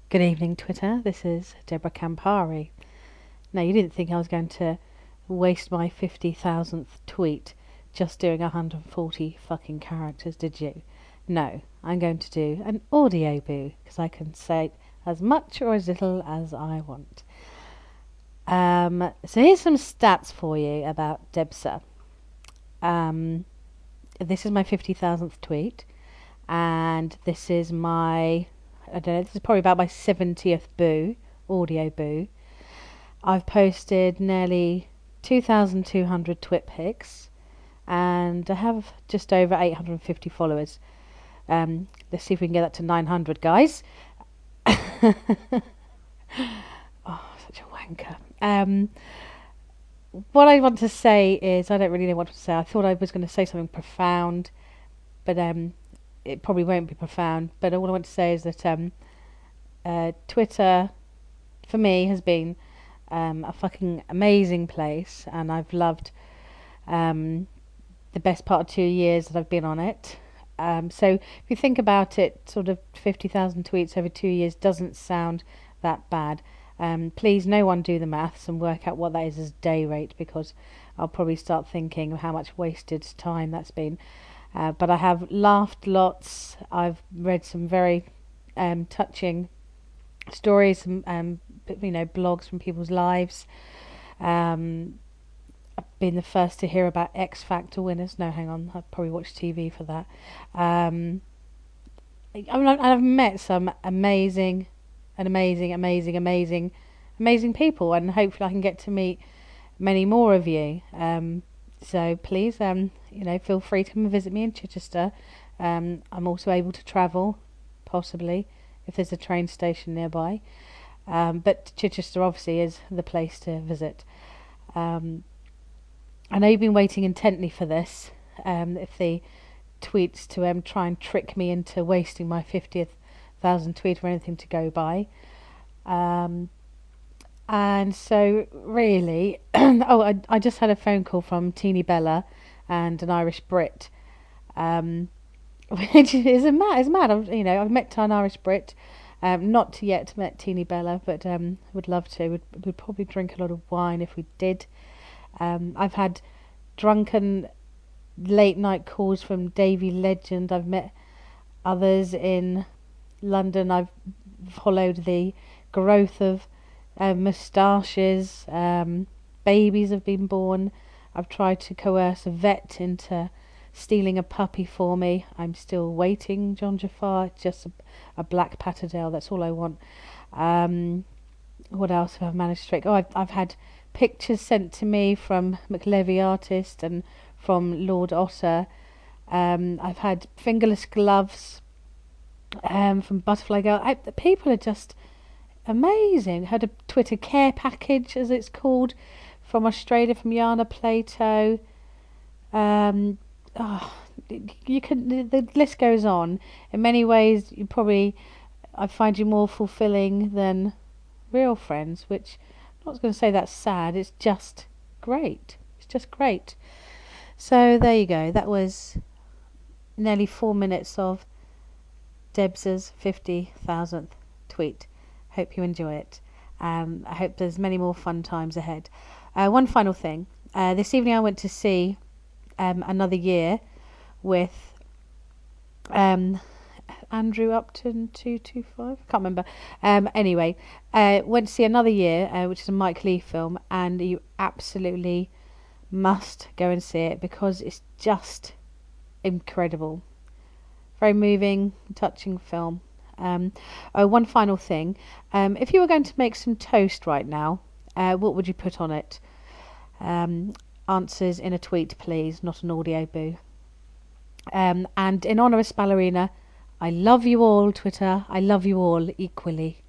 Good evening, Twitter. This is Deborah Campari. Now, you didn't think I was going to waste my 50,000th tweet just doing 140 fucking characters, did you? No, I'm going to do an audio boo because I can say as much or as little as I want. So here's some stats for you about Debsa. This is my 50,000th tweet, and this is my, I don't know, this is probably about my 70th boo, audio boo. I've posted nearly 2,200 twit pics, and I have just over 850 followers. Let's see if we can get that to 900, guys. Oh, such a wanker. What I want to say is, I don't really know what to say. I thought I was going to say something profound, but it probably won't be profound. But all I want to say is that Twitter, for me, has been a fucking amazing place, and I've loved the best part of 2 years that I've been on it. So if you think about it, sort of 50,000 tweets over 2 years doesn't sound that bad. Please, no one do the maths and work out what that is as day rate, because I'll probably start thinking of how much wasted time that's been. But I have laughed lots. I've read some very touching stories, blogs from people's lives. I've been the first to hear about X Factor winners. No, hang on, I've probably watched TV for that. I've met some amazing people, and hopefully I can get to meet many more of you. So please, feel free to come and visit me in Chichester. I'm also able to travel, possibly, if there's a train station nearby. But Chichester obviously is the place to visit. I know you've been waiting intently for this. If the tweets to try and trick me into wasting my 50,000th tweet or anything to go by. And so really, I just had a phone call from Teeny Bella and an Irish Brit, which is mad. I've met an Irish Brit, not yet met Teeny Bella, but would love to. We'd probably drink a lot of wine if we did. I've had drunken late night calls from Davy Legend. I've met others in London. I've followed the growth of moustaches. Babies have been born. I've tried to coerce a vet into stealing a puppy for me. I'm still waiting, John Jafar. Just a black Patterdale. That's all I want. What else have I managed to make? I've had pictures sent to me from McLevy Artist and from Lord Otter. I've had fingerless gloves from Butterfly Girl. The people are just amazing. Had a Twitter care package, as it's called, from Australia, from Yana Plato. The list goes on. In many ways, I find you more fulfilling than real friends, which I'm not going to say that's sad. It's just great. It's just great. So there you go. That was nearly 4 minutes of Debsa's 50,000th tweet. Hope you enjoy it. I hope there's many more fun times ahead. One final thing. This evening I went to see Another Year with Andrew Upton 225. Can't remember. Anyway, went to see Another Year, which is a Mike Leigh film, and you absolutely must go and see it because it's just incredible. Very moving, touching film. One final thing. If you were going to make some toast right now, what would you put on it? Answers in a tweet, please, not an audio boo. And in honour of Spallerina, I love you all, Twitter. I love you all equally.